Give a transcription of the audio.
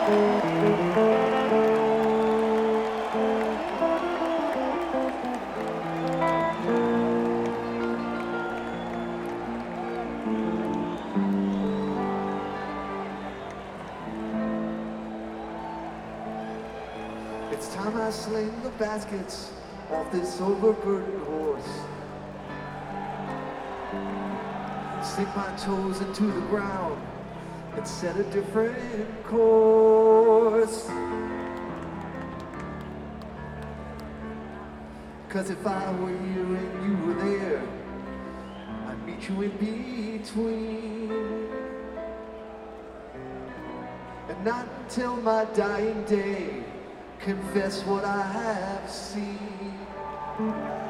It's time I sling the baskets off this overburdened horse. Sink my toes into the ground and set a different course. 'Cause if I were you and you were there, I'd meet you in between. And not until my dying day confess what I have seen.